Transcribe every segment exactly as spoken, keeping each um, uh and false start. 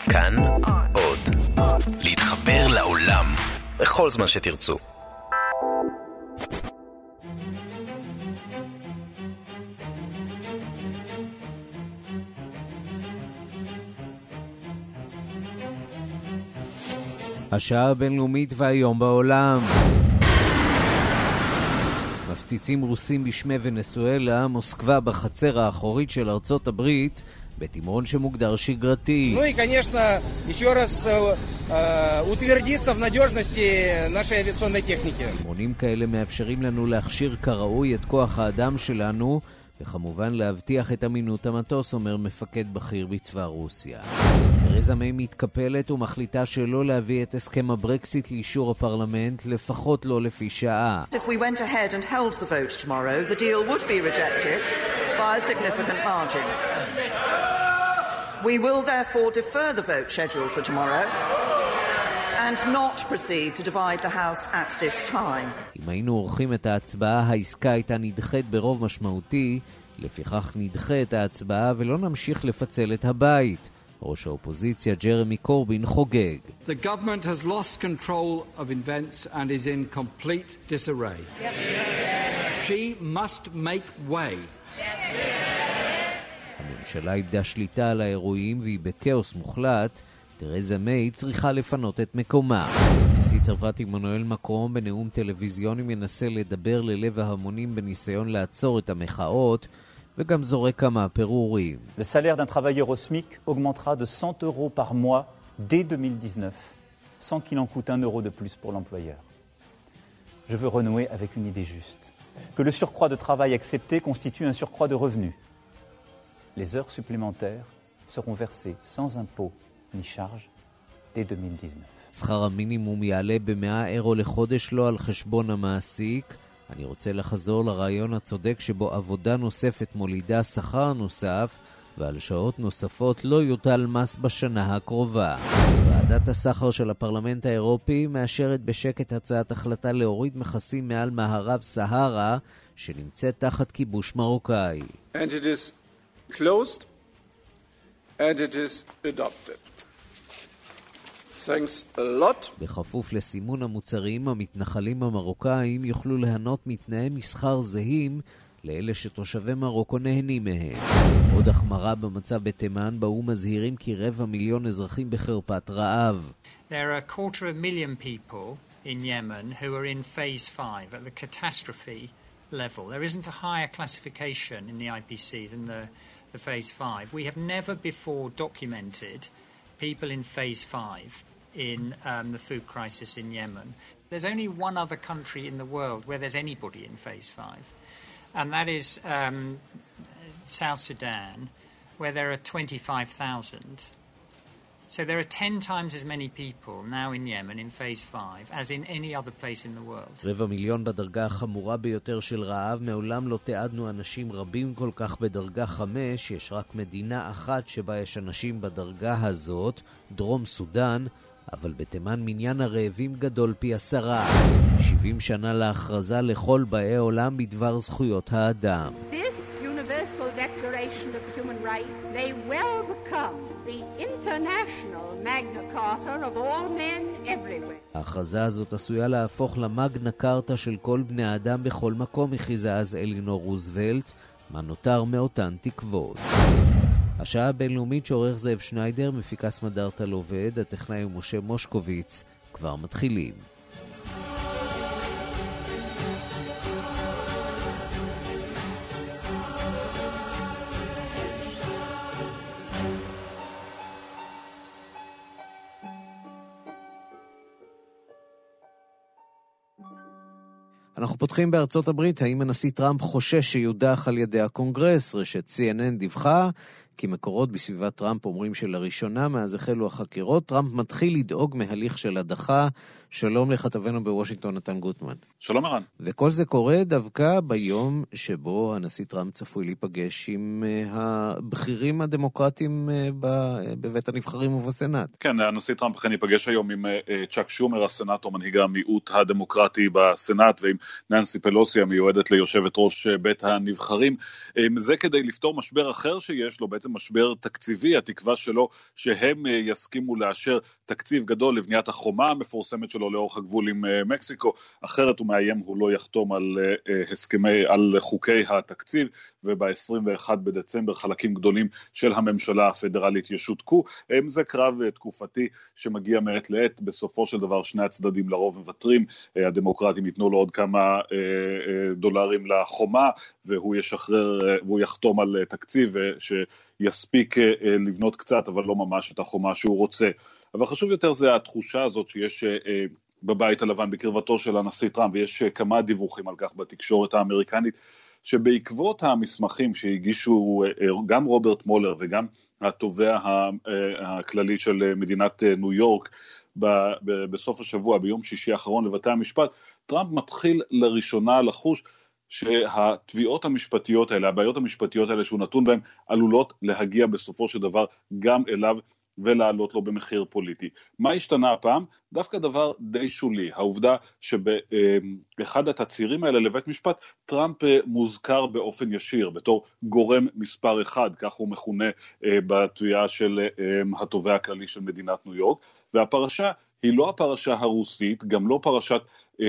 כאן עוד. להתחבר לעולם בכל זמן שתרצו. השעה הבינלאומית והיום בעולם. מפציצים רוסים בשמי ונסואלה, מוסקבה בחצר האחורית של ארצות הברית, בתמרון שמוגדר שגרתי. Ну и, конечно, еще раз утвердиться в надежности нашей авиационной техники. תמרונים כאלה מאפשרים לנו להכשיר כראוי את כוח האדם שלנו, וכמובן להבטיח את אמינות המטוס, אומר מפקד בכיר בצבא רוסיה. תרזה מיי מתקפלת ומחליטה שלא להביא את הסכם הברקסיט לאישור הפרלמנט, לפחות לא לפי שעה. If we went ahead and held the vote tomorrow, the deal would be rejected by a significant margin. We will therefore defer the vote schedule for tomorrow and not proceed to divide the House at this time. אם היינו עורכים את ההצבעה, העסקה הייתה נדחית ברוב משמעותי, לפיכך נדחה את ההצבעה ולא נמשיך לפצל את הבית. ראש האופוזיציה ג'רמי קורבין חוגג. The government has lost control of events and is in complete disarray. Yep. Yes. She must make way. Yes. הממשלה איבדה שליטה על האירועים והיא בכאוס מוחלט. תרזה מיי צריכה לפנות את מקומה. נשיא צרפת עמנואל מקרון בנאום טלוויזיוני מנסה לדבר ללב ההמונים בניסיון לעצור את המחאות, וגם זורק כמה פירורים. Le salaire d'un travailleur au SMIC augmentera de cent euros par mois dès deux mille dix-neuf, sans qu'il en coûte un euro de plus pour l'employeur. Je veux renouer avec une idée juste. Que le surcroît de travail accepté constitue un surcroît de revenus. Les heures supplémentaires seront versées sans impôt ni charge dès deux mille dix-neuf. שכר המינימום יעלה ב-מאה אירו לחודש, לא על חשבון המעסיק. אני רוצה לחזור לרעיון הצודק שבו עבודה נוספת מולידה שכר נוסף, ועל שעות נוספות לא יוטל מס בשנה הקרובה. ועדת הסחר של הפרלמנט האירופי מאשרת בשקט הצעת החלטה להוריד מכסים מעל מערב סהרה, שנמצאת תחת כיבוש מרוקאי. And it is closed and it is adopted. Thanks a lot. בכפוף לסימון המוצרים, המתנחלים המרוקאים יוכלו ליהנות מתנאי מסחר זהים לאלה שתושבי מרוקו נהנים מהם. עוד החמרה במצב בתימן, באו מזהירים כי רבע מיליון אזרחים בחרפת רעב. There are a quarter of a million people in Yemen who are in phase five at the catastrophe level. There isn't a higher classification in the I P C than the, the phase five. We have never before documented people in phase five in um, the food crisis in Yemen. There's only one other country in the world where there's anybody in phase five, and that is um, South Sudan, where there are twenty-five thousand. So there are ten times as many people now in Yemen in phase five as in any other place in the world. רבע מיליון בדרגה החמורה ביותר של רעב. מעולם לא תיעדנו אנשים רבים כל כך בדרגה חמש. יש רק מדינה אחת שבה יש אנשים בדרגה הזאת, דרום סודן, אבל בתימן מניין הרעבים גדול פי עשרה. שבעים שנה להכרזה לכל באי עולם בדבר זכויות האדם. This universal declaration of human rights may well become the international Magna Carta of all men everywhere. ההכרזה הזאת עשויה להפוך למגנה קארטה של כל בני האדם בכל מקום, הכריזה אז אלינור רוזוולט. מה נותר מאותן תקוות? השעה הבינלאומית שעורך זאב שניידר, מפיקה סמדארטה לובד, הטכנאי משה מושקוביץ. כבר מתחילים. אנחנו פותחים בארצות הברית. האם הנשיא טראמפ חושש שיודח על ידי הקונגרס? רשת סי אן אן דיווחה כי מקורות בסביבת טראמפ אומרים שלראשונה מאז החלו החקירות, טראמפ מתחיל לדאוג מהליך של הדחה. שלום לכתבנו בוושינגטון נתן גוטמן. שלום ערן. וכל זה קורה דווקא ביום שבו הנשיא טראמפ צפוי להיפגש עם הבכירים הדמוקרטיים בבית הנבחרים ובסנאט. כן, הנשיא טראמפ אכן ייפגש היום עם צ'אק שומר, הסנאטור מנהיג המיעוט הדמוקרטי בסנאט, ועם ננסי פלוסי המיועדת ליושבת ראש בית הנבחרים. זה כדי לפתור משבר אחר שיש לו, בעצם בעצם משבר תקציבי, התקווה שלו שהם יסכימו לאשר תקציב גדול לבניית החומה המפורסמת שלו לאורך הגבול עם מקסיקו, אחרת הוא מאיים הוא לא יחתום על הסכמי, על חוקי התקציב, וב-עשרים ואחד בדצמבר חלקים גדולים של הממשלה הפדרלית ישותקו. זה קרב תקופתי שמגיע מעת לעת, בסופו של דבר שני הצדדים לרוב מוותרים, הדמוקרטים ייתנו לו עוד כמה דולרים לחומה, והוא ישחרר, והוא יחתום על תקציב שיספיק לבנות קצת, אבל לא ממש את החומה שהוא רוצה. אבל חשוב יותר זה התחושה הזאת שיש בבית הלבן בקרבתו של הנשיא טראמפ, ויש כמה דיווחים על כך בתקשורת האמריקנית, שבעקבות המסמכים שהגישו גם רוברט מולר וגם התובע הכללי של מדינת ניו יורק בסוף השבוע, ביום שישי האחרון לבתי המשפט, טראמפ מתחיל לראשונה לחוש שהתביעות המשפטיות האלה, הבעיות המשפטיות האלה שהוא נתון בהן, עלולות להגיע בסופו של דבר גם אליו ולעלות לו במחיר פוליטי. מה השתנה הפעם? דווקא דבר די שולי. העובדה שבאחד התצהירים האלה לבית משפט, טראמפ מוזכר באופן ישיר, בתור גורם מספר אחד, כך הוא מכונה בתביעה של התובע הכללי של מדינת ניו יורק, והפרשה היא לא הפרשה הרוסית, גם לא פרשת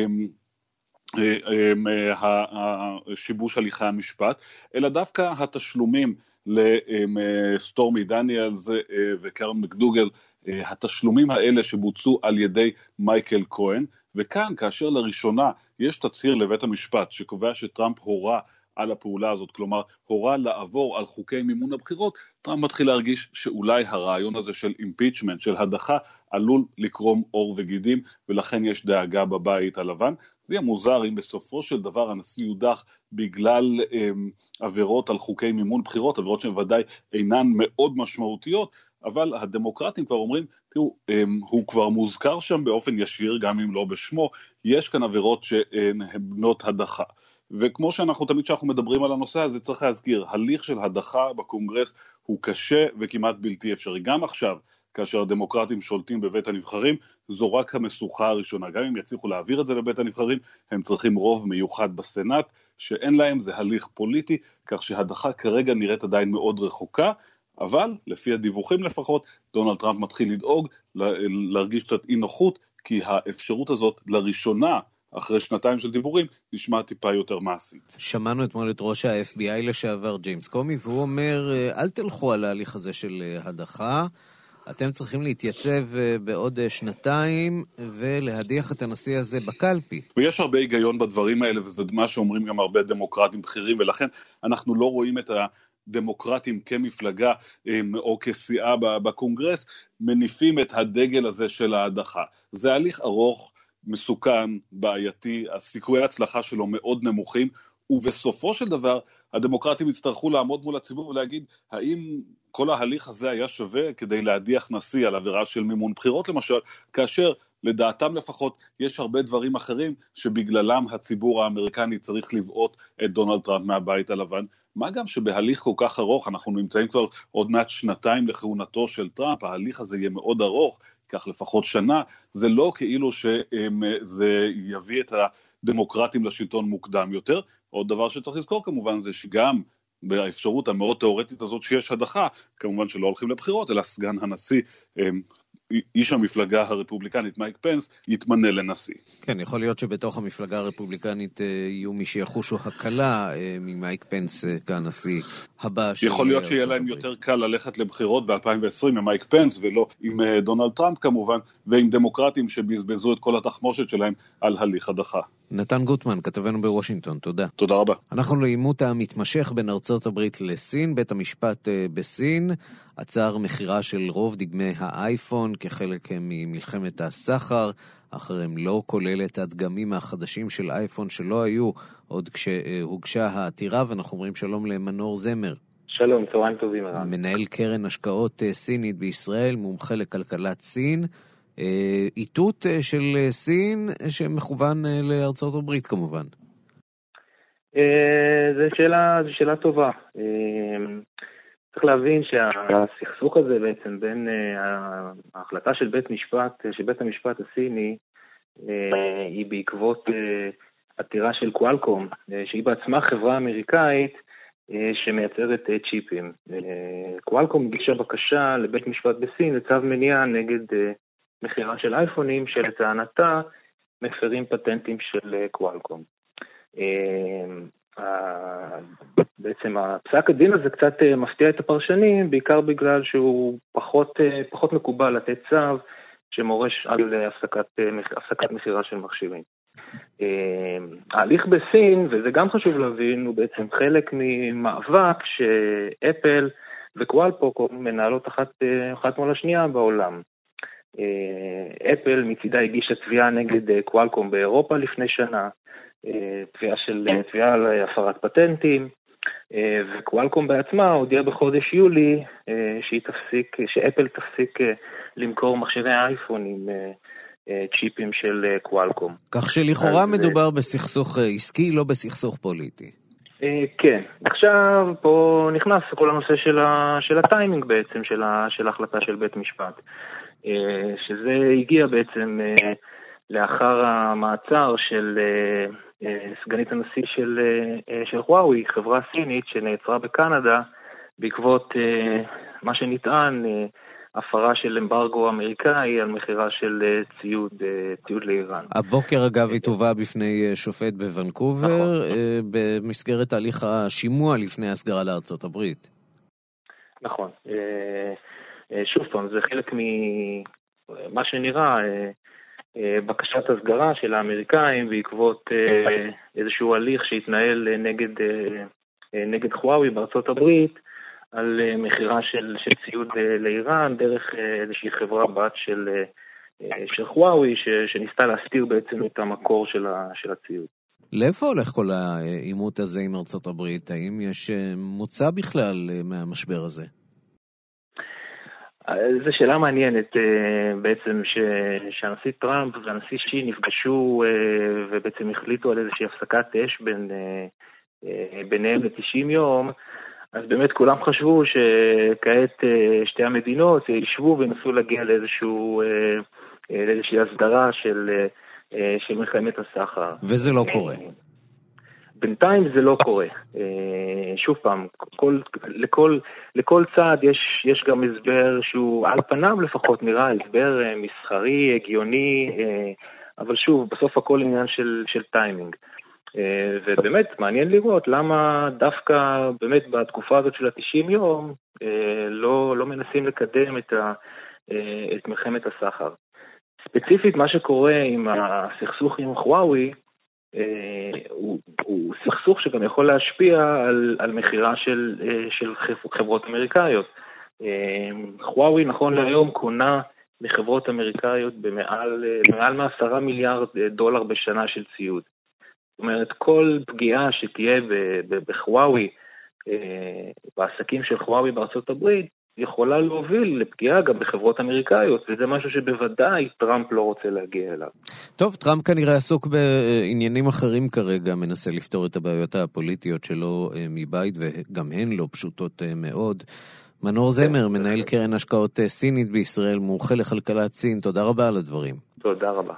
השיבוש הליכי המשפט, אלא דווקא התשלומים לסטורמי דניאלס וקרן מקדוגל, התשלומים האלה שבוצעו על ידי מייקל כהן, וכאן כאשר לראשונה יש תצהיר לבית המשפט שקובע שטראמפ הורה על הפעולה הזאת, כלומר הורה לעבור על חוקי מימון הבחירות, טראמפ מתחיל להרגיש שאולי הרעיון הזה של אימפיצ'מנט, של הדחה, עלול לקרום אור וגידים, ולכן יש דאגה בבית הלבן. זה יהיה מוזר אם בסופו של דבר הנשיא יודח בגלל הם, עבירות על חוקי מימון בחירות, עבירות שהן ודאי אינן מאוד משמעותיות, אבל הדמוקרטים כבר אומרים, תראו, הם, הוא כבר מוזכר שם באופן ישיר, גם אם לא בשמו, יש כאן עבירות שהן בנות הדחה. וכמו שאנחנו תמיד שאנחנו מדברים על הנושא הזה, צריך להזכיר, הליך של הדחה בקונגרס הוא קשה וכמעט בלתי אפשרי. גם עכשיו, כאשר הדמוקרטים שולטים בבית הנבחרים, זו רק המשוכה הראשונה. גם אם יצליחו להעביר את זה לבית הנבחרים, הם צריכים רוב מיוחד בסנאט, שאין להם, זה הליך פוליטי, כך שהדחה כרגע נראית עדיין מאוד רחוקה, אבל לפי הדיווחים לפחות, דונלד טראמפ מתחיל לדאוג, להרגיש קצת אי נוחות, כי האפשרות הזאת לראשונה, אחרי שנתיים של דיבורים, נשמע טיפה יותר מעשית. שמענו אתמול את ראש ה-אף בי איי לשעבר, ג'יימס קומי, והוא אומר, אל תלכו על ההליך הזה של הדחה, אתם צריכים להתייצב בעוד שנתיים ולהדיח את הנשיא הזה בקלפי. ויש הרבה היגיון בדברים האלה, וזה מה שאומרים גם הרבה דמוקרטים בכירים, ולכן אנחנו לא רואים את הדמוקרטים כמפלגה או כסיעה בקונגרס, מניפים את הדגל הזה של ההדחה. זה הליך ארוך, מסוכן, בעייתי, הסיכויי ההצלחה שלו מאוד נמוכים, ובסופו של דבר הדמוקרטים יצטרכו לעמוד מול הציבור ולהגיד, האם כל ההליך הזה היה שווה כדי להדיח נשיא על עבירה של מימון בחירות למשל, כאשר לדעתם לפחות יש הרבה דברים אחרים שבגללם הציבור האמריקני צריך לבעוט את דונלד טראמפ מהבית הלבן, מה גם שבהליך כל כך ארוך, אנחנו נמצאים כבר עוד מעט שנתיים לכהונתו של טראמפ, ההליך הזה יהיה מאוד ארוך, כך לפחות שנה, זה לא כאילו שזה יביא את הדמוקרטים לשלטון מוקדם יותר. עוד דבר שצריך לזכור כמובן זה שגם באפשרות המאוד תיאורטית הזאת שיש הדחה, כמובן שלא הולכים לבחירות, אלא סגן הנשיא, איש המפלגה הרפובליקנית מייק פנס, יתמנה לנשיא. כן, יכול להיות שבתוך המפלגה הרפובליקנית יהיו מי שיחושו הקלה ממייק פנס כנשיא הבא. יכול להיות שיהיה להם יותר קל ללכת לבחירות ב-אלפיים ועשרים עם מייק פנס, ולא עם דונלד טראמפ כמובן, ועם דמוקרטים שבזבזו את כל התחמושת שלהם על הליך הדחה. נתן גוטמן, כתבנו בוושינגטון, תודה. תודה רבה. אנחנו לעימות המתמשך בין ארצות הברית לסין, בית המשפט בסין עצר מחירה של רוב דגמי האייפון כחלק ממלחמת הסחר, אחריהם לא כולל את הדגמים החדשים של אייפון שלא היו עוד כשהוגשה העתירה, ואנחנו אומרים שלום למנור זמר. שלום, צהריים טובים הרב. מנהל קרן השקעות סינית בישראל, מומחה לכלכלת סין. איתות של סין שמכוון לארצות הברית כמובן. זו שאלה, זו שאלה טובה. צריך להבין שהסכסוך הזה בעצם בין ההחלטה של בית משפט, של בית המשפט הסיני, היא בעקבות עתירה של קואלקום, שהיא בעצמה חברה אמריקאית שמייצרת צ'יפים. קואלקום הגישה בקשה לבית משפט בסין לצו מניעה נגד מחירה של אייפונים שלטענתה מפרים פטנטים של קואלקום. בעצם הפסק הדין הזה קצת מפתיע את הפרשנים, בעיקר בגלל שהוא פחות, פחות מקובל לתת צו שמורש על הפסקת, הפסקת מחירה של מכשירים. ההליך בסין, וזה גם חשוב להבין, הוא בעצם חלק ממאבק שאפל וקואלקום מנהלות אחת, אחת מול השנייה בעולם. אפל מצידה הגישה תביעה נגד קואלקום באירופה לפני שנה, תביעה של תביעה על הפרת פטנטים, וקואלקום בעצמה הודיעה בחודש יולי שהיא תפסיק, שאפל תפסיק למכור מכשירי אייפון עם צ'יפים של קואלקום. כך שלכאורה מדובר בסכסוך עסקי, לא בסכסוך פוליטי. כן. עכשיו פה נכנס כל הנושא של, ה, של הטיימינג בעצם, של, ה, של ההחלטה של בית משפט. שזה הגיע בעצם לאחר המעצר של סגנית הנשיא של, של הוואוי, חברה סינית שנעצרה בקנדה, בעקבות מה שנטען הפרה של אמברגו אמריקאי על מחירה של ציוד, ציוד לאיראן. הבוקר אגב היא תובא בפני שופט בוונקובר, נכון. במסגרת תהליך השימוע לפני הסגרה לארצות הברית. נכון. שוב פעם, זה חלק ממה שנראה בקשת הסגרה של האמריקאים בעקבות איזשהו הליך שהתנהל נגד, נגד הוואוי בארצות הברית, על מחירה של, של ציוד לאיראן, דרך איזושהי חברה בת של, של הוואוי, שניסתה להסתיר בעצם את המקור של, ה, של הציוד. לאיפה הולך כל העימות הזה עם ארצות הברית? האם יש מוצא בכלל מהמשבר הזה? זו שאלה מעניינת בעצם, שהנשיא טראמפ והנשיא שי נפגשו ובעצם החליטו על איזושהי הפסקת אש בין, ביניהם ל-תשעים יום, אז באמת כולם חשבו שכעת שתי המדינות ישבו ונסו להגיע לאיזשהו, לאיזושהי הסדרה של, של מלחמת הסחר. וזה לא קורה. בינתיים זה לא קורה. שוב פעם, כל, לכל, לכל צעד יש, יש גם הסבר שהוא על פניו לפחות נראה הסבר מסחרי, הגיוני, אבל שוב, בסוף הכל עניין של, של טיימינג. ובאמת מעניין לראות למה דווקא באמת בתקופה הזאת של ה-תשעים יום לא, לא מנסים לקדם את, ה, את מלחמת הסחר. ספציפית מה שקורה עם הסכסוך עם הוואוי, הוא, הוא סכסוך שגם יכול להשפיע על, על מחירה של, של חברות אמריקאיות. הוואוי נכון להיום קונה מחברות אמריקאיות במעל, מעל מעשרה מיליארד דולר בשנה של ציוד. זאת אומרת, כל פגיעה שתהיה בחוואוי, בעסקים של חוואוי בארצות הברית, יכולה להוביל לפגיעה גם בחברות אמריקאיות, וזה משהו שבוודאי טראמפ לא רוצה להגיע אליו. טוב, טראמפ כנראה עסוק בעניינים אחרים כרגע, מנסה לפתור את הבעיות הפוליטיות שלו מבית, וגם הן לא פשוטות מאוד. מנור זמר, מנהל קרן השקעות סינית בישראל, מומחה לכלכלת סין, תודה רבה על הדברים. תודה רבה.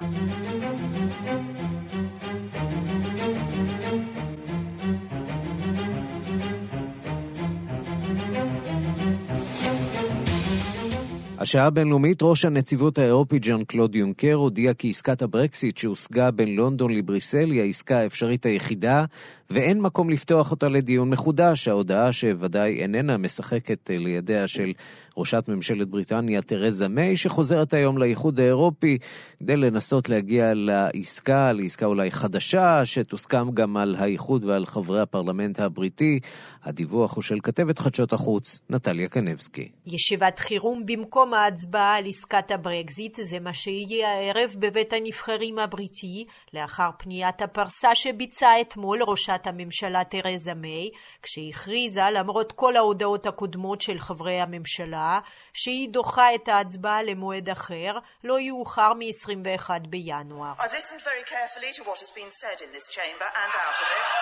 השעה הבינלאומית, ראש הנציבות האירופית ז'אן קלוד יונקר הודיע כי עסקת הברקסיט שהושגה בין לונדון לבריסל היא העסקה האפשרית היחידה, ואין מקום לפתוח אותה לדיון מחודש. ההודעה שוודאי איננה משחקת לידיה של ראשת ממשלת בריטניה תרזה מיי, שחוזרת היום לאיחוד האירופי כדי לנסות להגיע לעסקה, לעסקה אולי חדשה, שתוסכם גם על האיחוד ועל חברי הפרלמנט הבריטי. הדיווח הוא של כתבת חדשות החוץ, נטליה קנבסקי. ישיבת חירום במקום ההצבעה על עסקת הברקזיט, זה מה שיהיה הערב בבית הנבחרים הבריטי, לאחר פניית הפרסה שביצעה אתמול ראשת הממשלה תרזה מיי, כשהכריזה למרות כל ההודעות הקודמות של חברי הממשלה, שהיא דוחה את ההצבעה למועד אחר, לא יאוחר מ-עשרים ואחד בינואר. I've listened very carefully to what has been said in this chamber and out of it.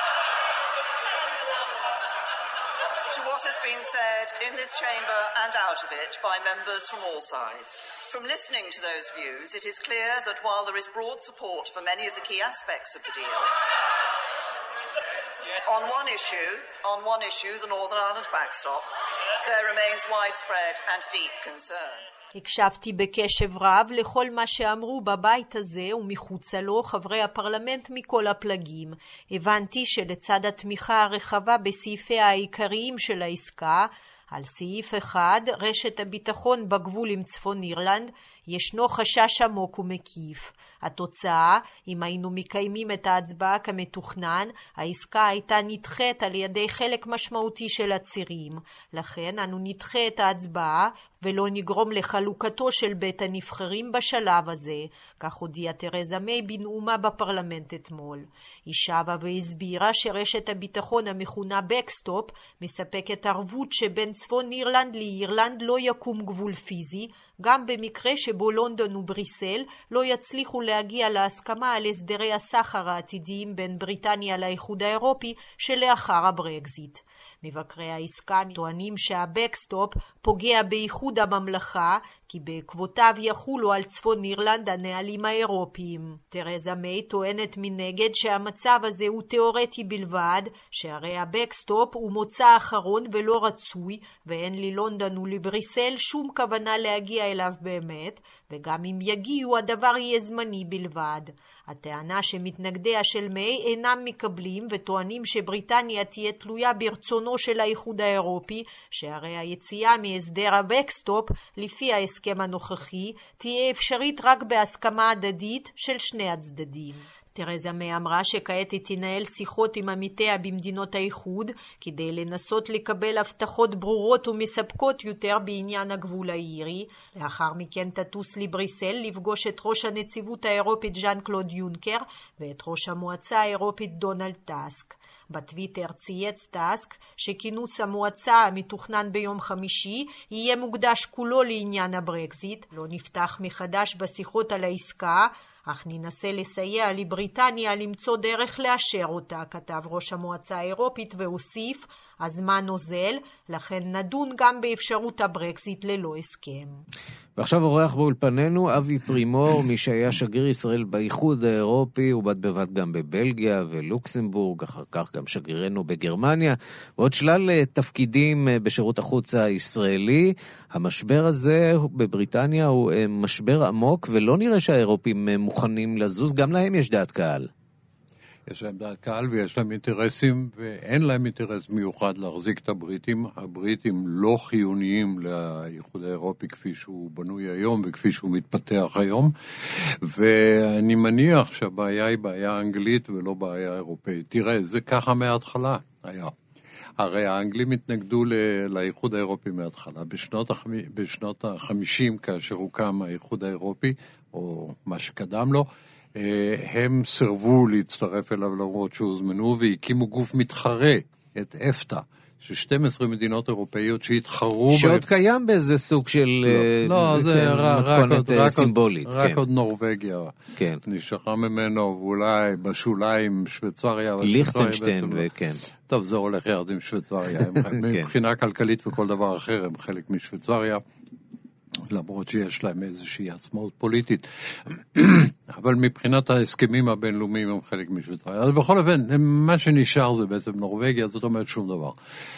To what has been said in this chamber and out of it by members from all sides. From listening to those views, it is clear that while there is broad support for many of the key aspects of the deal, On one issue, on one issue, the Northern Ireland backstop, there remains widespread and deep concern. הקשבתי בקשב רב לכל מה שאמרו בבית הזה ומחוצה לו חברי הפרלמנט מכל הפלגים. הבנתי שלצד התמיכה הרחבה בסעיפיה העיקריים של העסקה, על סעיף אחד, רשת הביטחון בגבול עם צפון אירלנד, ישנו חשש עמוק ומקיף. התוצאה, אם היינו מקיימים את ההצבעה כמתוכנן, העסקה הייתה נדחית על ידי חלק משמעותי של הצירים. לכן אנו נדחה את ההצבעה ולא נגרום לחלוקתו של בית הנבחרים בשלב הזה, כך הודיעה תרזה מיי בנאומה בפרלמנט אתמול. היא שבה והסבירה שרשת הביטחון המכונה בקסטופ מספקת ערבות שבין צפון אירלנד לאירלנד לא יקום גבול פיזי, גם במקרה שבו לונדון ובריסל לא יצליחו להגיע להסכמה על הסדרי הסחר העתידיים בין בריטניה לאיחוד האירופי שלאחר הברקזיט. מבקרי העסקה טוענים שהבקסטופ פוגע באיחוד הממלכה, כי בעקבותיו יחולו על צפון אירלנד הנהלים האירופיים. תרזה מיי טוענת מנגד שהמצב הזה הוא תיאורטי בלבד, שהרי הבקסטופ הוא מוצא אחרון ולא רצוי, ואין ללונדון ולבריסל שום כוונה להגיע אליו באמת, וגם אם יגיעו הדבר יהיה זמני בלבד. הטענה שמתנגדיה של מיי אינם מקבלים וטוענים שבריטניה תהיה תלויה ברצונו של האיחוד האירופי, שהרי היציאה מהסדר הבקסטופ לפי ההסכם הנוכחי תהיה אפשרית רק בהסכמה הדדית של שני הצדדים. תרזה מיי אמרה שכעת היא תנהל שיחות עם עמיתיה במדינות האיחוד כדי לנסות לקבל הבטחות ברורות ומספקות יותר בעניין הגבול האירי. לאחר מכן תטוס לבריסל לפגוש את ראש הנציבות האירופית ז'אן קלוד יונקר ואת ראש המועצה האירופית דונלד טאסק. בטוויטר צייץ טאסק שכינוס המועצה המתוכנן ביום חמישי יהיה מוקדש כולו לעניין הברקזיט. לא נפתח מחדש בשיחות על העסקה, אך ננסה לסייע לבריטניה למצוא דרך לאשר אותה, כתב ראש המועצה האירופית והוסיף, הזמן נוזל, לכן נדון גם באפשרות הברקזיט ללא הסכם. ועכשיו אורח באולפנינו אבי פרימור, מי שהיה שגריר ישראל באיחוד האירופי, ובד בבד גם בבלגיה ולוקסמבורג, אחר כך גם שגרירנו בגרמניה, ועוד שלל תפקידים בשירות החוץ הישראלי. המשבר הזה בבריטניה הוא משבר עמוק, ולא נראה שהאירופים מוכנים לזוז, גם להם יש דעת קהל. יש להם דעת קהל ויש להם אינטרסים, ואין להם אינטרס מיוחד להחזיק את הבריטים. הבריטים לא חיוניים לאיחוד האירופי כפי שהוא בנוי היום וכפי שהוא מתפתח היום, ואני מניח שהבעיה היא בעיה אנגלית ולא בעיה אירופאית. תראה, זה ככה מההתחלה היה. הרי האנגלים התנגדו לאיחוד האירופי מההתחלה. בשנות, בשנות ה-חמישים, כאשר הוקם האיחוד האירופי, או מה שקדם לו, הם סרבו להצטרף אליו למרות שהוזמנו, והקימו גוף מתחרה, את אפטה, של שתים עשרה מדינות אירופאיות שהתחרו... שעוד קיים באיזה סוג של... לא, זה רק סימבולית. רק עוד נורווגיה. כן. נשארה ממנו, ואולי בשוליים שוויצריה. ליכטנשטיין, וכן. טוב, זה הולך ירד עם שוויצריה. מבחינה כלכלית וכל דבר אחר, הם חלק משוויצריה. למרות שיש להם איזושהי עצמאות פוליטית, אבל מבחינת ההסכמים הבינלאומיים הם חלק משוויצריה. אז בכל אופן, מה שנשאר זה בעצם נורווגיה, זאת אומרת שום דבר.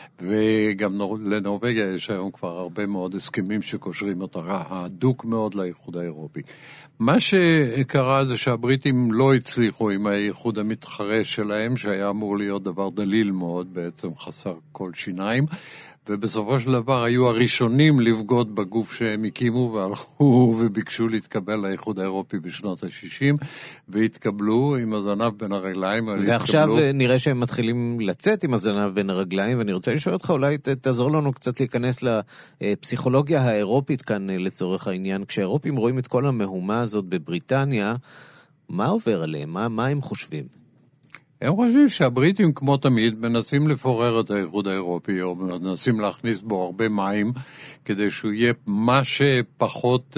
וגם לנורווגיה יש היום כבר הרבה מאוד הסכמים שקושרים אותה הדוק מאוד לאיחוד האירופי. מה שקרה זה שהבריטים לא הצליחו עם האיחוד המתחרה שלהם, שהיה אמור להיות דבר דליל מאוד, בעצם חסר כל שיניים, ובסופו של דבר היו הראשונים לבגוד בגוף שהם הקימו, והלכו וביקשו להתקבל לאיחוד האירופי בשנות ה-שישים, והתקבלו עם הזנב בין הרגליים. ועכשיו התקבלו... נראה שהם מתחילים לצאת עם הזנב בין הרגליים, ואני רוצה לשאול אותך, אולי תעזור לנו קצת להיכנס לפסיכולוגיה האירופית כאן לצורך העניין. כשהאירופים רואים את כל המהומה הזאת בבריטניה, מה עובר עליהם? מה, מה הם חושבים? הם חושבים שהבריטים כמו תמיד מנסים לפורר את האיחוד האירופי, או מנסים להכניס בו הרבה מים, כדי שהוא יהיה מה שפחות,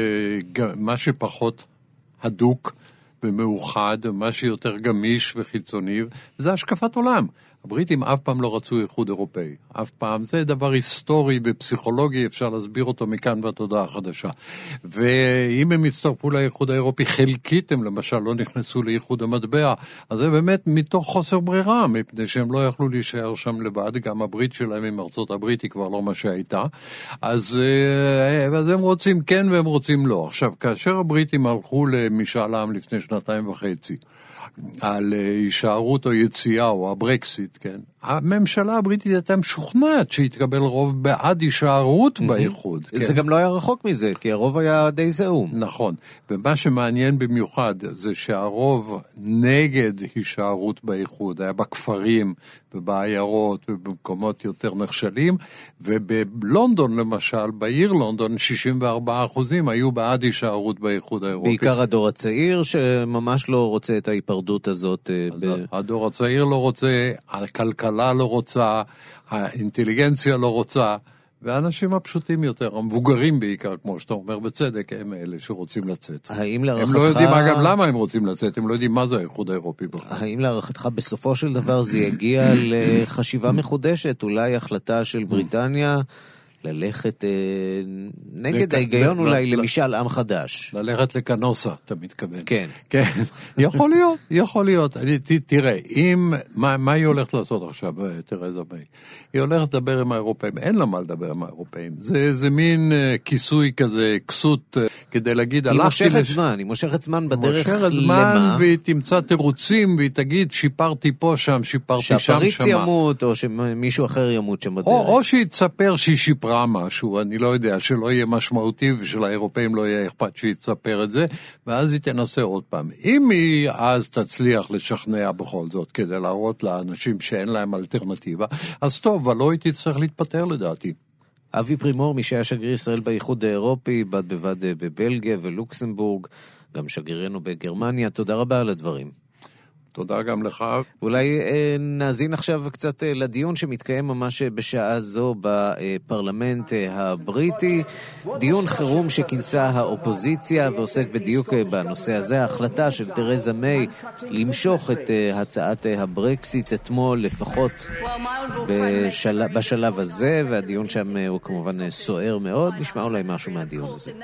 מה שפחות הדוק ומאוחד, מה שיותר גמיש וחיצוני. זה השקפת עולם. הבריטים אף פעם לא רצו איחוד אירופאי, אף פעם. זה דבר היסטורי ופסיכולוגי, אפשר להסביר אותו מכאן והתודעה החדשה. ואם הם הצטרפו לאיחוד האירופי, חלקית הם למשל לא נכנסו לאיחוד המטבע, אז זה באמת מתוך חוסר ברירה, מפני שהם לא יכלו להישאר שם לבד, גם הברית שלהם עם ארצות הברית היא כבר לא מה שהייתה, אז, אז הם רוצים כן והם רוצים לא. עכשיו, כאשר הבריטים הלכו למשאל עם לפני שנתיים וחצי, על הישארות או יציאה או הברקסיט, כן. הממשלה הבריטית הייתה משוכנעת שהתקבל רוב בעד הישארות באיחוד. זה גם לא היה רחוק מזה, כי הרוב היה די זהום. נכון, ומה שמעניין במיוחד זה שהרוב נגד הישארות באיחוד, היה בכפרים ובעיירות ובמקומות יותר נחשלים, ובלונדון למשל, בעיר לונדון, שישים וארבעה אחוזים היו בעד הישארות באיחוד האירופי. בעיקר הדור הצעיר שממש לא רוצה את ההיפרדות הזאת. הדור הצעיר לא רוצה, הכלכלה לא רוצה, האינטליגנציה לא רוצה, והאנשים הפשוטים יותר, המבוגרים בעיקר, כמו שאתה אומר בצדק, הם אלה שרוצים לצאת. האם להערכתך... הם לא יודעים אגב למה הם רוצים לצאת, הם לא יודעים מה זה האיחוד האירופי. האם להערכתך בסופו של דבר זה יגיע לחשיבה מחודשת, אולי החלטה של בריטניה ללכת אה, נגד ההיגיון אולי למשאל עם חדש. ללכת לקנוסה, אתה מתכוון. כן. כן, יכול להיות, יכול להיות. אני, ת, תראה, אם, מה, מה היא הולכת לעשות עכשיו, תרזה מיי? היא הולכת לדבר עם האירופאים, אין לה מה לדבר עם האירופאים. זה, זה מין uh, כיסוי כזה, כסות, uh, כדי להגיד, היא מושכת לש... זמן, היא מושכת זמן בדרך למה? מושכת זמן, והיא תמצא תירוצים, והיא תגיד, שיפרתי פה שם, שיפרתי שם, שמה. שהפריץ ימות, או שמישהו אחר ימות שם בדרך. או, או שהיא תספר שהיא שיפרה משהו, אני לא יודע, שלא יהיה משמעותי ושלאירופאים לא יהיה אכפת שהיא תספר את זה, ואז היא תנסה עוד פעם. אם היא אז תצליח לשכנע בכל זאת, כדי להראות לאנשים שאין להם אלטרנטיבה, אז טוב, אבל לא היא תצטרך להתפטר לדעתי. אבי פרימור, מי שהיה שגריר ישראל באיחוד האירופי, בד בבד בבלגיה ולוקסמבורג, גם שגרירנו בגרמניה, תודה רבה על הדברים. תודה גם לך. אולי אה, נאזין עכשיו קצת אה, לדיון שמתקיים ממש בשעה זו בפרלמנט אה, הבריטי, דיון חירום שכינסה האופוזיציה ועוסק בדיוק אה, בנושא הזה, ההחלטה של תרזה מיי למשוך את אה, הצעת אה, הברקסיט אתמול לפחות בשל... בשלב הזה, והדיון שם אה, הוא כמובן אה, סוער מאוד. נשמע אולי משהו מהדיון הזה.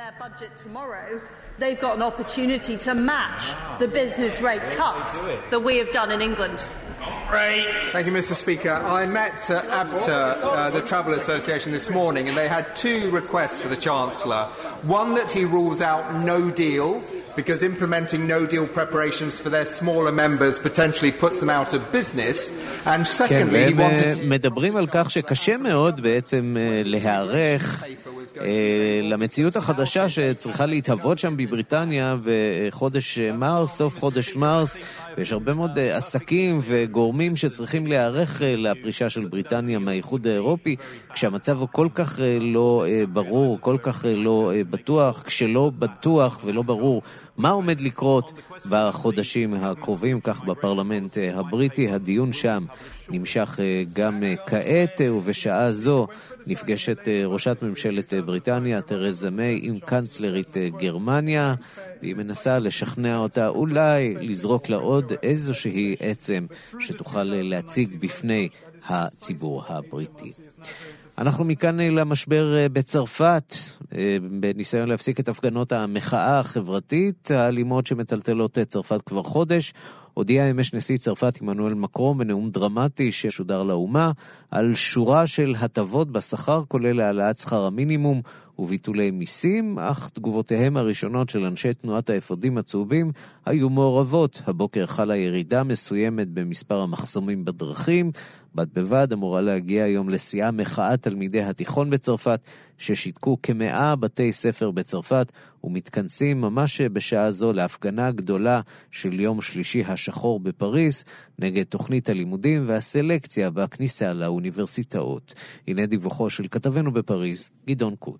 They've got an opportunity to match the business rate cuts that we have done in England. Thank you, Mister Speaker. I met uh, A B T A, uh, the Travel Association, this morning, and they had two requests for the Chancellor. One, that he rules out no deal, because implementing no-deal preparations for their smaller members potentially puts them out of business. And secondly, he wanted... כן, מדברים על כך שקשה מאוד בעצם להיערך למציאות החדשה שצריכה להתהוות שם בבריטניה בחודש מרס, סוף חודש מרס, ויש הרבה מאוד עסקים וגורמים שצריכים להיערך לפרישה של בריטניה מהאיחוד האירופי, כשהמצב הוא כל כך לא ברור, כל כך לא בטוח, כשלא בטוח ולא ברור מה עומד לקרות בחודשים הקרובים, כך בפרלמנט הבריטי. הדיון שם נמשך גם כעת, ובשעה זו נפגשת ראשת ממשלת בריטניה תרזה מיי עם קנצלרית גרמניה, והיא מנסה לשכנע אותה אולי לזרוק לה עוד איזושהי עצם שתוכל להציג בפני הציבור הבריטי. אנחנו מכאן למשבר בצרפת, בניסיון להפסיק את הפגנות המחאה החברתית האלימות שמטלטלות צרפת כבר חודש. הודיע אמש נשיא צרפת עמנואל מקרון בנאום דרמטי ששודר לאומה על שורה של הטבות בשכר, כולל העלאת שכר המינימום וביטולי מיסים, אך תגובותיהם הראשונות של אנשי תנועת האפודים הצהובים היו מעורבות. הבוקר חלה ירידה מסוימת במספר המחסומים בדרכים, בד בבד אמורה להגיע היום לשיאה מחאת תלמידי התיכון בצרפת, ששיתקו כמאה בתי ספר בצרפת ומתכנסים ממש בשעה זו להפגנה גדולה של יום שלישי השחור בפריס נגד תוכנית הלימודים והסלקציה בכניסה לאוניברסיטאות. הנה דיווחו של כתבנו בפריס, גדעון קוץ.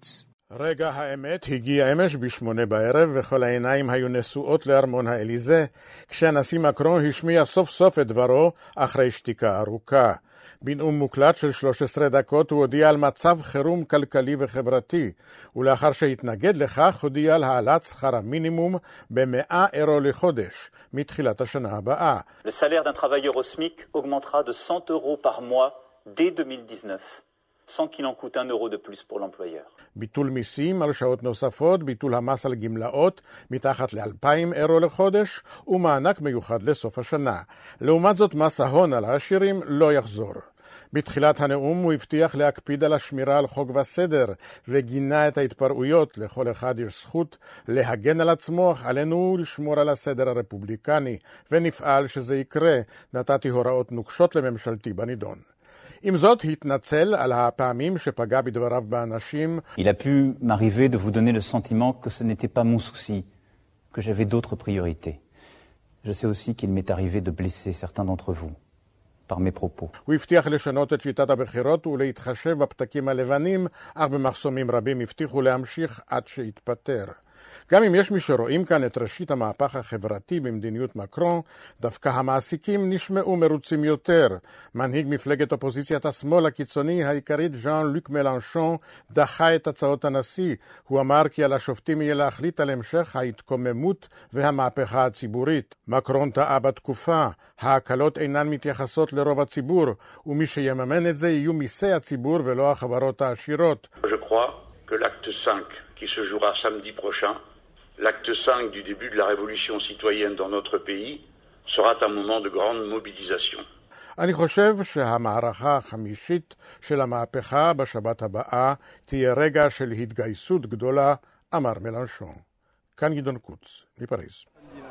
רגע האמת הגיע אמש בשמונה בערב וכל העיניים היו נשואות לארמון האליזה כשהנשיא מקרון השמיע סוף סוף את דברו אחרי שתיקה ארוכה. בנאום מוקלט של שלוש עשרה דקות הוא הודיע על מצב חירום כלכלי וחברתי, ולאחר שהתנגד לכך הודיע על העלאת שכר המינימום ב-מאה אירו לחודש מתחילת השנה הבאה. Le salaire d'un travailleur au SMIC augmentera de cent euros par mois dès deux mille dix-neuf. sans qu'il en coûte un euro de plus pour l'employeur. ביטול מיסים על שעות נוספות, ביטול המס על גמלאות מתחת ל-אלפיים אירו לחודש ומענק מיוחד לסוף השנה. לעומת זאת מס ההון על העשירים לא יחזור. בתחילת הנאום הוא הבטיח להקפיד על השמירה על חוק וסדר וגינה את ההתפרעויות. לכל אחד יש זכות להגן על עצמו, עלינו לשמור על הסדר הרפובליקני ונפעל שזה יקרה. נתתי הוראות נוקשות לממשלתי בנידון. עם זאת התנצל על הפעמים שפגע בדבריו באנשים. Il a pu m'arriver de vous donner le sentiment que ce n'était pas mon souci, que j'avais d'autres priorités. Je sais aussi qu'il m'est arrivé de blesser certains d'entre vous. par mes propos. הוא הבטיח לשנות את שיטת הבחירות ולהתחשב בפתקים הלבנים, אך במחסומים רבים הבטיחו להמשיך עד שהתפטר. גם אם יש מי שרואים כאן את ראשית המהפך החברתי במדיניות מקרון, דווקא המעסיקים נשמעו מרוצים יותר. מנהיג מפלגת אופוזיציית השמאל הקיצוני העיקרית ז'אן לוק מלנשון דחה את הצעות הנשיא. הוא אמר כי על השופטים יהיה להחליט על המשך ההתקוממות והמהפכה הציבורית. מקרון טעה בתקופה, ההקלות אינן מתייחסות לרוב הציבור, ומי שיממן את זה יהיו מיסי הציבור ולא החברות העשירות. Je crois que l'acte cinq qui se jouera samedi prochain, l'acte cinq du début de la révolution citoyenne dans notre pays, sera un moment de grande mobilisation. אני חושב שהמערכה החמישית של המהפכה בשבת הבאה תהיה רגע של התגייסות גדולה, אמר מלנשון. כאן גדעון קוץ, מפריז.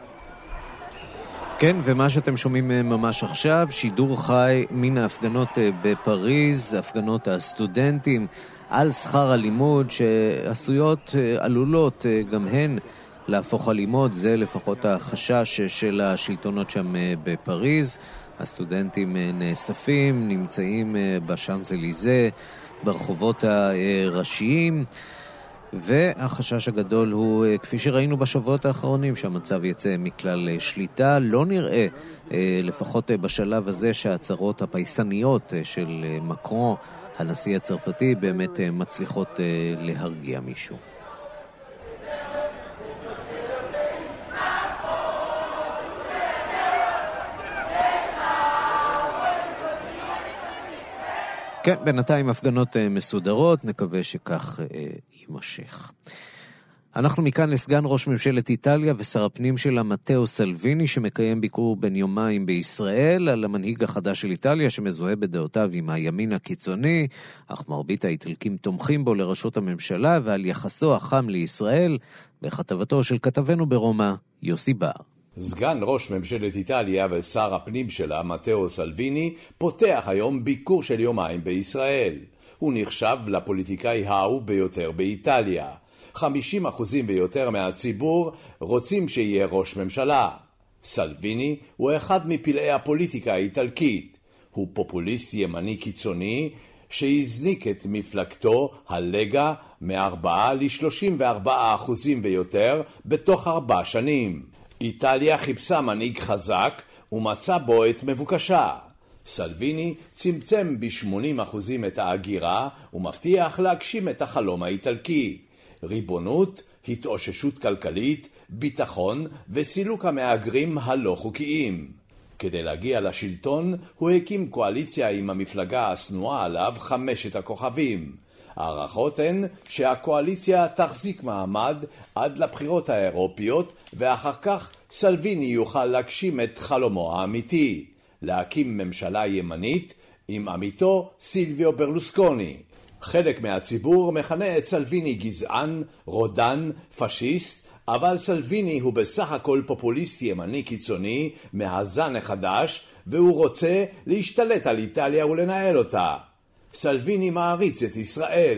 כן, ומה שאתם שומעים ממש עכשיו, שידור חי מן ההפגנות בפריז, הפגנות הסטודנטים, על שכר הלימוד שעשויות, עלולות גם הן להפוך הלימוד. זה לפחות החשש של השלטונות שם בפריז. הסטודנטים נאספים, נמצאים בשאנז-אליזה, ברחובות הראשיים, והחשש הגדול הוא, כפי שראינו בשבועות האחרונים, שהמצב יצא מכלל שליטה. לא נראה, לפחות בשלב הזה, שההצהרות הפייסניות של מקרון, הנשיא הצרפתי, באמת מצליחות להרגיע מישהו. כן, בינתיים הפגנות מסודרות, נקווה שכך יימשך. אנחנו מכאן לסגן ראש ממשלת איטליה ושר הפנים שלה מתאו סלוויני, שמקיים ביקור בין יומיים בישראל, על המנהיג החדש של איטליה שמזוהה בדעותיו עם הימין הקיצוני, אך מרבית האיטלקים תומכים בו לראשות הממשלה, ועל יחסו החם לישראל, בכתבתו של כתבנו ברומא, יוסי בר. סגן ראש ממשלת איטליה ושר הפנים שלה מתאו סלוויני פותח היום ביקור של יומיים בישראל. הוא נחשב לפוליטיקאי האהוב ביותר באיטליה. חמישים אחוזים ויותר מהציבור רוצים שיהיה ראש ממשלה. סלוויני הוא אחד מפלאי הפוליטיקה האיטלקית. הוא פופוליסט ימני קיצוני שהזניק את מפלגתו הלגה מ-ארבעה ל-שלושים וארבעה אחוזים ויותר בתוך ארבע שנים. איטליה חיפשה מנהיג חזק ומצא בו את מבוקשה. סלוויני צמצם ב-שמונים אחוזים את ההגירה ומבטיח להגשים את החלום האיטלקי. ריבונות, התאוששות כלכלית, ביטחון וסילוק המהגרים הלא חוקיים. כדי להגיע לשלטון הוא הקים קואליציה עם המפלגה הסנועה עליו חמשת הכוכבים. הערכות הן שהקואליציה תחזיק מעמד עד לבחירות האירופיות, ואחר כך סלוויני יוכל להגשים את חלומו האמיתי, להקים ממשלה ימנית עם עמיתו סילביו ברלוסקוני. חלק מהציבור מכנה את סלוויני גזען, רודן, פשיסט, אבל סלוויני הוא בסך הכל פופוליסט ימני קיצוני מהזן החדש, והוא רוצה להשתלט על איטליה ולנהל אותה. סלוויני מעריץ את ישראל,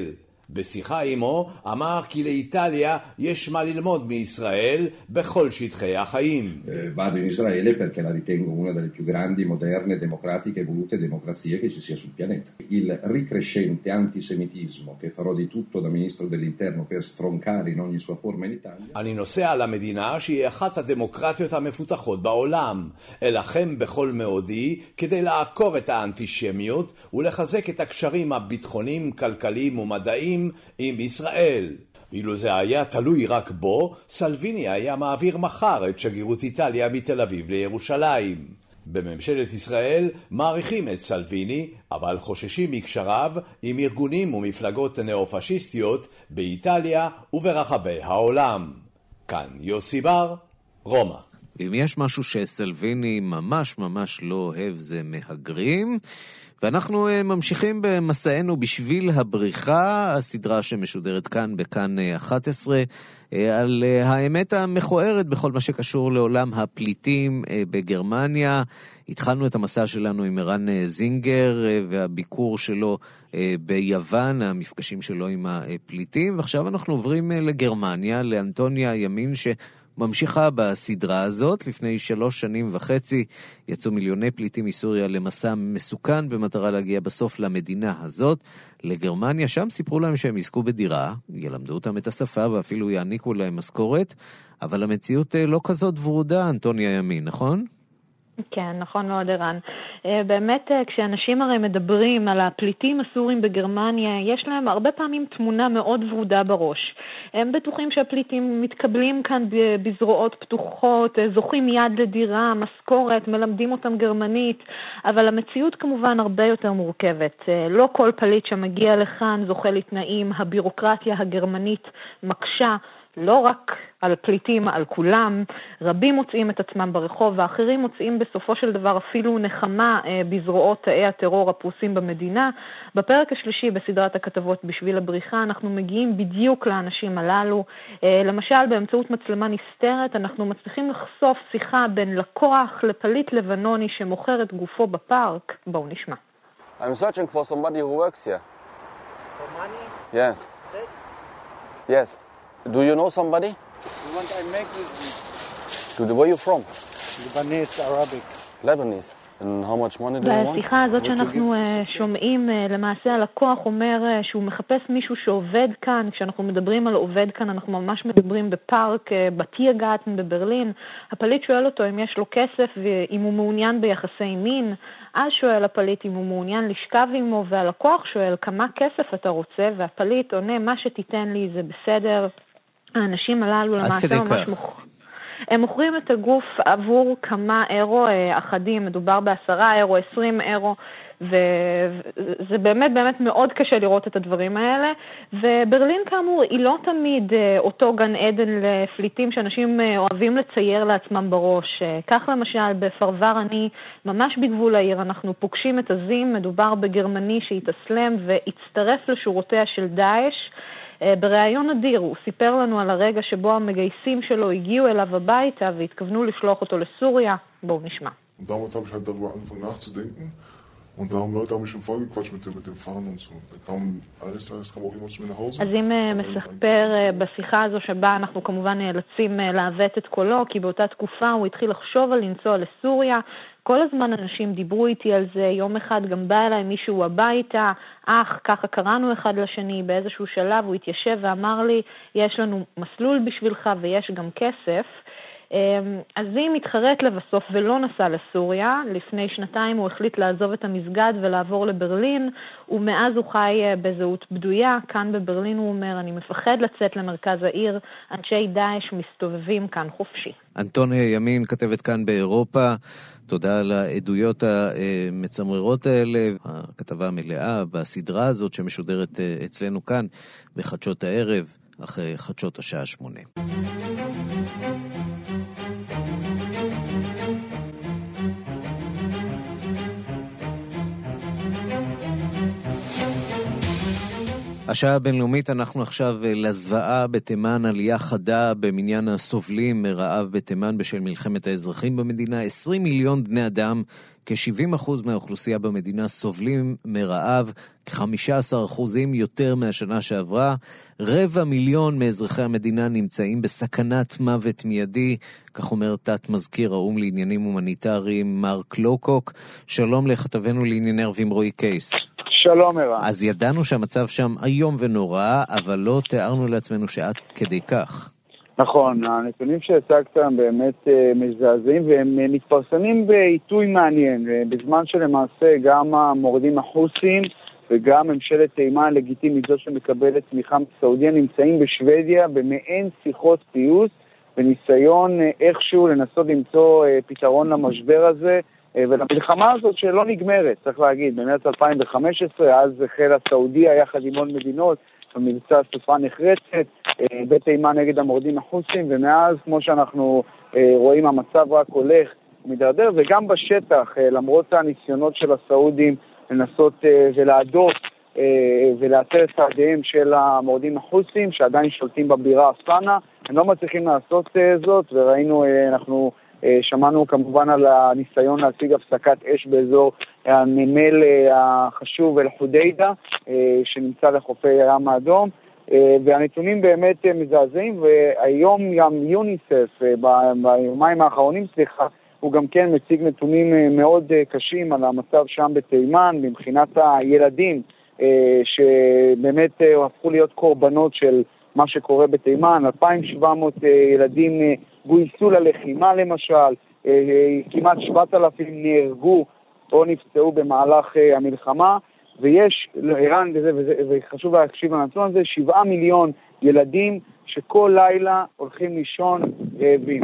בשיחה עמו אמר כי לאיטליה יש מה ללמוד מישראל בכל שטחי החיים. Vado in Israele perché la ritengo una delle più grandi, moderne, democratiche e volute democrazie che ci sia sul pianeta. Il ricrescente antisemitismo che farò di tutto da ministro dell'interno per stroncare in ogni sua forma in Italia. אני נוסע למדינה שהיא אחת הדמוקרטיות המפותחות בעולם. אלחם בכל מאודי כדי לעקור את האנטישמיות ולחזק את הקשרים הביטחוניים, כלכליים ומדעיים עם ישראל. ואילו זה היה תלוי רק בו, סלוויני היה מעביר מחר את שגרירות איטליה מתל אביב לירושלים. בממשלת ישראל מעריכים את סלוויני, אבל חוששים מקשריו עם ארגונים ומפלגות נאו-פשיסטיות באיטליה וברחבי העולם. כאן יוסי בר, רומא. אם יש משהו שסלוויני ממש ממש לא אוהב זה מהגרים, ואנחנו ממשיכים במסענו בשביל הבריחה, הסדרה שמשודרת כאן בכאן אחת עשרה, על האמת המכוערת בכל מה שקשור לעולם הפליטים בגרמניה. התחלנו את המסע שלנו עם ערן זינגר והביקור שלו ביוון, המפגשים שלו עם הפליטים, ועכשיו אנחנו עוברים לגרמניה, לאנטוניה ימין ש... ממשיכה בסדרה הזאת. לפני שלוש שנים וחצי יצאו מיליוני פליטים מסוריה למסע מסוכן במטרה להגיע בסוף למדינה הזאת, לגרמניה. שם סיפרו להם שהם יזכו בדירה, ילמדו אותם את השפה ואפילו יעניקו להם משכורת, אבל המציאות לא כזאת ורודה, אנטוניה ימין, נכון? כן, נכון מאוד ערן. באמת כשאנשים הרי מדברים על הפליטים הסורים בגרמניה, יש להם הרבה פעמים תמונה מאוד ורודה בראש. הם בטוחים שהפליטים מתקבלים כאן בזרועות פתוחות, זוכים יד לדירה, משכורת, מלמדים אותם גרמנית, אבל המציאות כמובן הרבה יותר מורכבת. לא כל פליט שמגיע לכאן זוכה לתנאים, הבירוקרטיה הגרמנית מקשה, לא רק על פליטים, על כולם. רבים מוצאים את עצמם ברחוב, ואחרים מוצאים בסופו של דבר אפילו נחמה בזרועות תאי הטרור הפרוסים במדינה. בפרק השלישי בסדרת הכתבות בשביל הבריחה אנחנו מגיעים בדיוק לאנשים הללו. למשל באמצעות מצלמה נסתרת אנחנו מצליחים לחשוף שיחה בין לקוח לפליט לבנוני שמוכר את גופו בפארק. בואו נשמע. I'm searching for somebody who works here. For money? Yes. Sex? Yes. Do you know somebody? You want I make with you? To the, where are you from? Lebanese, Arabic. Lebanese. And how much money do you want? בשיחה הזאת שאנחנו שומעים, למעשה הלקוח אומר שהוא מחפש מישהו שעובד כאן. כשאנחנו מדברים על עובד כאן, אנחנו ממש מדברים בפארק, בטייגארטן בברלין. הפליט שואל אותו אם יש לו כסף ואם הוא מעוניין ביחסי מין. אז שואל הפליט אם הוא מעוניין לשכב עמו, והלקוח שואל כמה כסף אתה רוצה, והפליט עונה מה שתיתן לי זה בסדר. האנשים הללו למעשה ממש מוכרים. הם מוכרים את הגוף עבור כמה אירו אחדים, מדובר בעשרה אירו, עשרים אירו, וזה באמת באמת מאוד קשה לראות את הדברים האלה. וברלין כאמור היא לא תמיד אותו גן עדן לפליטים שאנשים אוהבים לצייר לעצמם בראש. כך למשל בפרבר אני, ממש בגבול העיר, אנחנו פוגשים את הזים, מדובר בגרמני שהתאסלם והצטרף לשורותיה של דאעש. בריאיון אדיר הוא סיפר לנו על הרגע שבו המגייסים שלו הגיעו אליו הביתה והתכוונו לשלוח אותו לסוריה. בואו נשמע. Und damals habe ich halt darüber angefangen nachzudenken und da haben Leute haben mich schon vollgequatscht mit dem, mit dem Fahren und so. Da kam alles, alles kam auch jemand zu mir nach Hause. אז אם מספר בשיחה הזו שבה אנחנו כמובן נאלצים לעוות את קולו, כי באותה תקופה הוא התחיל לחשוב על לנסוע לסוריה. כל הזמן אנשים דיברו איתי על זה, יום אחד גם בא אליי מישהו הביתה, אך ככה קראנו אחד לשני, באיזשהו שלב הוא התיישב ואמר לי, יש לנו מסלול בשבילך ויש גם כסף. אז היא מתחרט לבסוף ולא נסע לסוריה. לפני שנתיים הוא החליט לעזוב את המסגד ולעבור לברלין, ומאז הוא חי בזהות בדויה. כאן בברלין הוא אומר, אני מפחד לצאת למרכז העיר, אנשי דאעש מסתובבים כאן חופשי. אנטוניה ימין כתבת כאן באירופה, תודה על העדויות המצמררות האלה. הכתבה המלאה בסדרה הזאת שמשודרת אצלנו כאן בחדשות הערב, אחרי חדשות השעה שמונה. השעה הבינלאומית, אנחנו עכשיו לזוועה בתימן, עלייה חדה במניין הסובלים מרעב בתימן בשל מלחמת האזרחים במדינה. עשרים מיליון בני אדם כ-שבעים אחוז מהאוכלוסייה במדינה סובלים מרעב, כ-חמישה עשר אחוזים יותר מהשנה שעברה. רבע מיליון מאזרחי המדינה נמצאים בסכנת מוות מיידי, כך אומר תת מזכיר האום לעניינים הומניטריים מרק לוקוק. שלום לכתבנו לענייני ערבים רועי קייס. שלום ערן. אז ידענו שהמצב שם היום ונורא, אבל לא תיארנו לעצמנו שעד כדי כך. נכון, הנתונים שהצגת הם באמת מזעזעים, והם מתפרסמים בעיתוי מעניין, בזמן שלמעשה גם המורדים החוסים וגם ממשלת תימן הלגיטימית, זו שמקבלת תמיכה מסעודיה, נמצאים בשוודיה במעין שיחות פיוס, בניסיון איכשהו לנסות למצוא פתרון למשבר הזה, ולמלחמה הזאת שלא נגמרת, צריך להגיד, במרץ אלפיים וחמש עשרה, אז החלה סעודיה יחד עם עוד מדינות, במבצע סופה נחרצת, בתימן נגד המורדים החוסים, ומאז, כמו שאנחנו רואים, המצב רק הולך ומדרדר, וגם בשטח, למרות הניסיונות של הסעודים לנסות ולעדות ולעצר את צעדיהם של המורדים החוסים, שעדיין שולטים בבירה סאנה, הם לא מצליחים לעשות זאת, וראינו, אנחנו שמענו כמובן על הניסיון להשיג הפסקת אש באזור הנמל החשוב אל-חודיידה, שנמצא לחופי הים האדום, והנתונים באמת מזעזעים, והיום גם יוניסף, ביומיים האחרונים, סליחה, הוא גם כן מציג נתונים מאוד קשים על המצב שם בתימן, מבחינת הילדים, שבאמת הפכו להיות קורבנות של מה שקורה בתימן, אלפיים ושבע מאות ילדים גויסו ללחימה למשל, כמעט שבעת אלפים נהרגו או נפצעו במהלך המלחמה, ויש, איראן, וזה, וזה, וחשוב להקשיב לנתון הזה, שבעה מיליון ילדים שכל לילה הולכים לישון רעבים.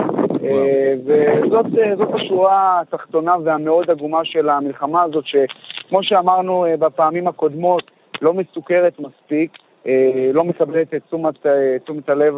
וזאת זאת השורה התחתונה והמאוד עגומה של המלחמה הזאת, שכמו שאמרנו בפעמים הקודמות, לא מסוכרת מספיק, לא מקבלת את תשומת, תשומת הלב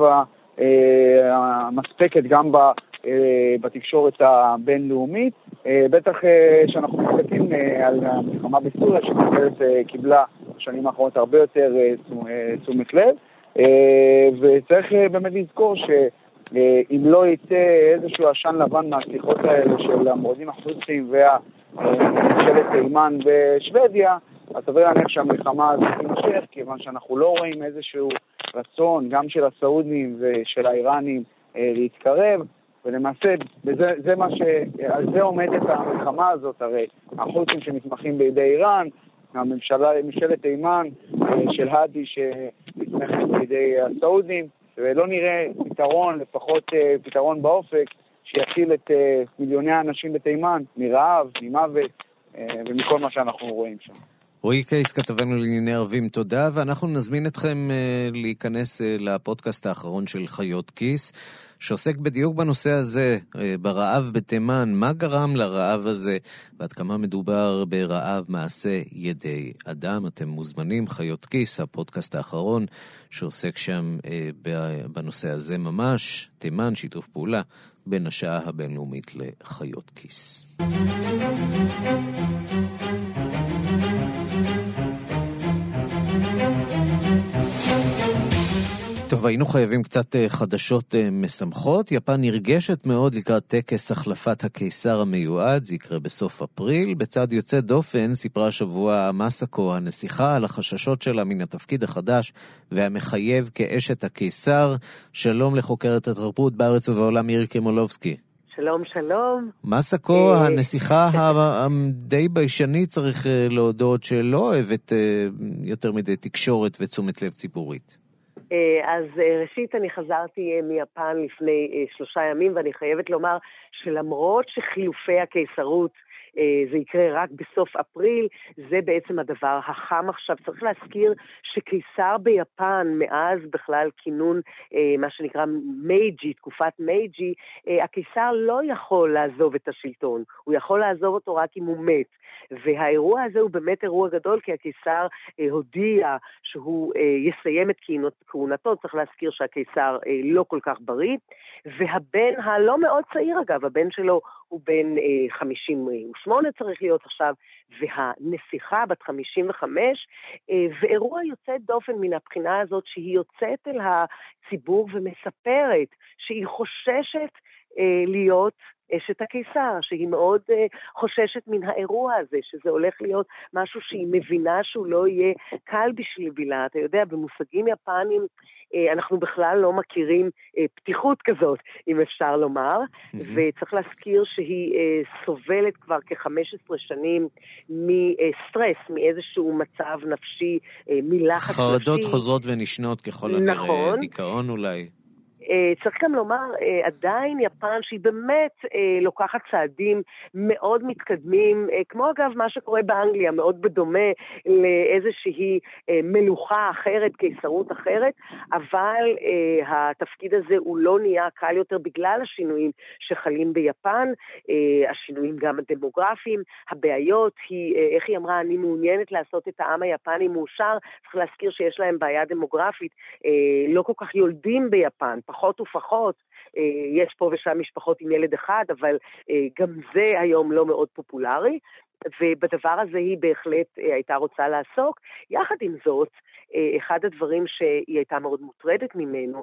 המספקת גם בתקשורת הבינלאומית. בטח שאנחנו מסתכלים על המלחמה בסוריה, שקיבלה בשנים האחרונות הרבה יותר תשומת לב, וצריך באמת לזכור שאם לא יצא איזשהו עשן לבן מהשיחות האלה של המורדים החוסים וממשלת תימן בשוודיה, אז סביר להניח שהמלחמה הזאת תימשך, כיוון שאנחנו לא רואים איזשהו רצון גם של הסעודים ושל האיראנים להתקרב, ולמעשה זה, זה מה ש... על זה עומדת המלחמה הזאת, הרי החוסים שמתמחים בידי איראן, הממשלה, ממשלת תימן של האדי שמתמחים בידי הסעודים, ולא נראה פתרון, לפחות פתרון באופק, שיציל את מיליוני האנשים בתימן מרעב, ממוות ומכל מה שאנחנו רואים שם. רועי קייס, כתבנו לענייני ערבים, תודה, ואנחנו נזמין אתכם להיכנס לפודקאסט האחרון של חיות כיס, שעוסק בדיוק בנושא הזה, ברעב בתימן, מה גרם לרעב הזה, ועד כמה מדובר ברעב מעשה ידי אדם. אתם מוזמנים, חיות כיס, הפודקאסט האחרון, שעוסק שם בנושא הזה ממש, תימן, שיתוף פעולה בין השעה הבינלאומית לחיות כיס. טוב, היינו חייבים קצת חדשות משמחות. יפן נרגשת מאוד לקראת טקס החלפת הקיסר המיועד, זה יקרה בסוף אפריל. בצד יוצא דופן סיפרה השבוע מסאקו, הנסיכה, על החששות שלה מן התפקיד החדש והמחייב כאשת הקיסר. שלום לחוקרת התרבות בארץ ובעולם מירי קרימולובסקי. שלום, שלום. מסאקו, הנסיכה הדי ביישנית, צריך להודות, שלא אוהבת יותר מדי תקשורת ותשומת לב ציבורית. אז ראשית אני חזרתי מיפן לפני שלושה ימים, ואני חייבת לומר שלמרות שחילופי הקיסרות זה יקרה רק בסוף אפריל, זה בעצם הדבר החם עכשיו. צריך להזכיר שקיסר ביפן, מאז בכלל כינון מה שנקרא מייג'י, תקופת מייג'י, הקיסר לא יכול לעזוב את השלטון, הוא יכול לעזוב אותו רק אם הוא מת. והאירוע הזה הוא באמת אירוע גדול, כי הקיסר הודיע שהוא יסיים את כהונתו. צריך להזכיר שהקיסר לא כל כך בריא, והבן הלא מאוד צעיר אגב, הבן שלו הוא בן חמישים ושמונה צריך להיות עכשיו, והנסיכה בת חמישים וחמש, ואירוע יוצא דופן מן הבחינה הזאת, שהיא יוצאת אל הציבור ומספרת שהיא חוששת להיות אשת הקיסר, שהיא מאוד uh, חוששת מן האירוע הזה, שזה הולך להיות משהו שהיא מבינה שהוא לא יהיה קל בשבילה. אתה יודע, במושגים יפנים uh, אנחנו בכלל לא מכירים uh, פתיחות כזאת, אם אפשר לומר, mm-hmm. וצריך להזכיר שהיא uh, סובלת כבר כ-חמש עשרה שנים מסטרס, מאיזשהו מצב נפשי, uh, מלחץ נפשי. חרדות חוזרות ונשנות ככל הנראה, נכון. דיכאון אולי. צריך גם לומר, עדיין יפן שהיא באמת לוקחת צעדים מאוד מתקדמים, כמו אגב מה שקורה באנגליה, מאוד בדומה לאיזושהי מלוכה אחרת, קיסרות אחרת, אבל התפקיד הזה הוא לא נהיה קל יותר בגלל השינויים שחלים ביפן, השינויים גם הדמוגרפיים, הבעיות היא, איך היא אמרה, אני מעוניינת לעשות את העם היפני מאושר, צריך להזכיר שיש להם בעיה דמוגרפית, לא כל כך יולדים ביפן, פחות ופחות, יש פה ושם משפחות עם ילד אחד, אבל גם זה היום לא מאוד פופולרי, ובדבר הזה היא בהחלט הייתה רוצה לעסוק. יחד עם זאת, אחד הדברים שהיא הייתה מאוד מוטרדת ממנו,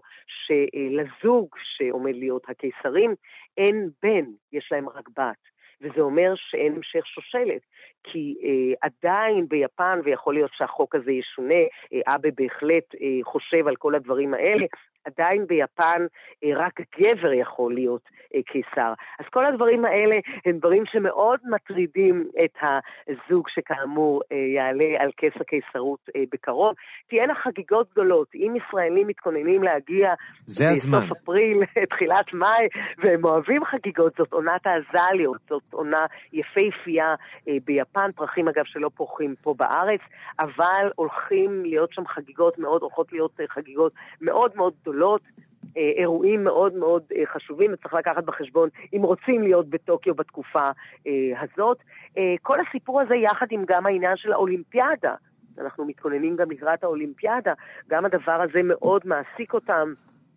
שלזוג שעומד להיות הקיסרים, אין בן, יש להם רק בת. וזה אומר שאין המשך שושלת, כי אה, עדיין ביפן, ויכול להיות שהחוק הזה ישונה, אה, אבא בהחלט אה, חושב על כל הדברים האלה, עדיין ביפן אה, רק גבר יכול להיות אה, קיסר. אז כל הדברים האלה הם דברים שמאוד מטרידים את הזוג שכאמור אה, יעלה על כס הקיסרות אה, בקרוב. תהיינה חגיגות גדולות, אם ישראלים מתכוננים להגיע בסוף אפריל, תחילת מאי, והם אוהבים חגיגות, זאת עונת האזליות, זאת עונה יפהפייה אה, ביפן, פרחים אגב שלא פורחים פה בארץ, אבל הולכים להיות שם חגיגות מאוד, הולכות להיות אה, חגיגות מאוד מאוד גדולות, אה, אירועים מאוד מאוד אה, חשובים, וצריך לקחת בחשבון אם רוצים להיות בטוקיו בתקופה אה, הזאת. אה, כל הסיפור הזה יחד עם גם העניין של האולימפיאדה, אנחנו מתכוננים גם לקראת האולימפיאדה, גם הדבר הזה מאוד מעסיק אותם,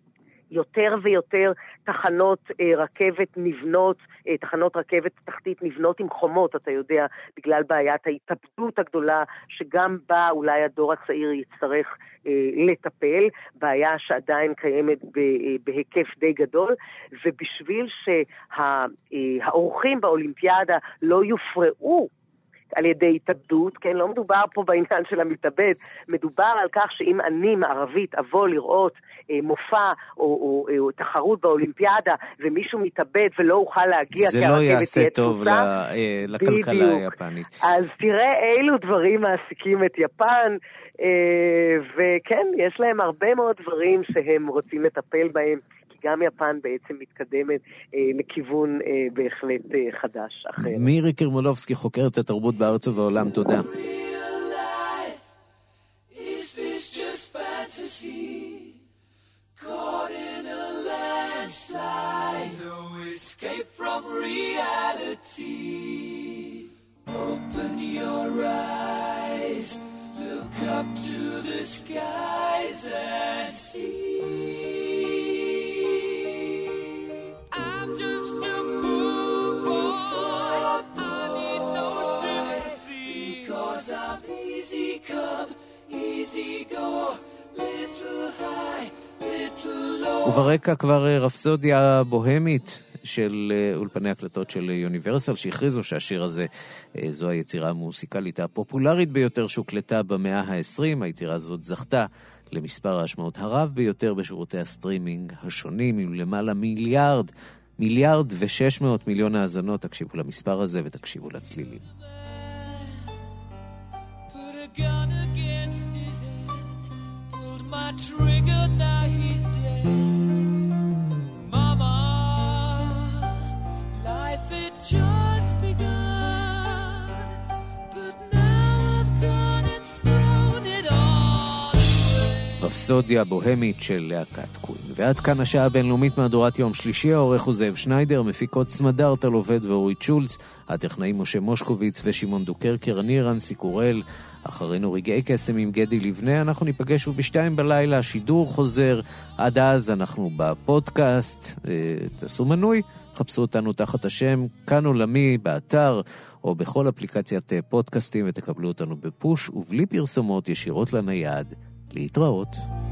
יותר ויותר תחנות אה, רכבת נבנות, אה, תחנות רכבת תחתית נבנות עם חומות, אתה יודע, בגלל בעיית ההתאבדות הגדולה, שגם בה אולי הדור הצעיר יצטרך אה, לטפל, בעיה שעדיין קיימת ב, אה, בהיקף די גדול, ובשביל שהאורחים באולימפיאדה לא יופרעו, על ידי התאבדות, כן, לא מדובר פה בעניין של המתאבד, מדובר על כך שאם אני מערבית אבוא לראות אה, מופע או, או, או, או תחרות באולימפיאדה, ומישהו מתאבד ולא אוכל להגיע, זה לא יעשה טוב ל, אה, לכלכלה היפנית. אז תראה אילו דברים מעסיקים את יפן, אה, וכן, יש להם הרבה מאוד דברים שהם רוצים לטפל בהם, גם יפן בעצם מתקדמת אה, לכיוון אה, בהחלט אה, חדש אחר. מירי קרמולובסקי, חוקרת התרבות בארץ ובעולם, תודה. Caught in a landslide, no escape from reality. Open your eyes, look up to the skies and see. וברקע כבר רפסודיה בוהמית של אולפני הקלטות של יוניברסל, שהכריזו שהשיר הזה זו היצירה המוסיקלית הפופולרית ביותר שהוקלטה במאה ה-עשרים. היצירה הזאת זכתה למספר ההשמעות הרב ביותר בשירותי הסטרימינג השונים, עם למעלה מיליארד, מיליארד ושש מאות מיליון האזנות. תקשיבו למספר הזה ותקשיבו לצלילים. Gun against his head, pulled my trigger, now he's dead. Mama, life had just begun, but now I've gone and thrown it all away. רפסודיה בוהמית של להקת קווין. ועד כאן השעה הבינלאומית מהדורת יום שלישי. העורך הוא זאב שניידר, מפיקות סמדר תלובד ואורית שולץ, הטכנאים משה מושקוביץ ושמעון דוקרקר, אני רנסי קורל. אחרינו רגעי קסם עם גדי לבנה, אנחנו ניפגש בשתיים בלילה, שידור חוזר. עד אז אנחנו בפודקאסט, תעשו מנוי, חפשו אותנו תחת השם כאן עולמי באתר או בכל אפליקציית פודקאסטים, ותקבלו אותנו בפוש ובלי פרסומות ישירות לנייד. להתראות.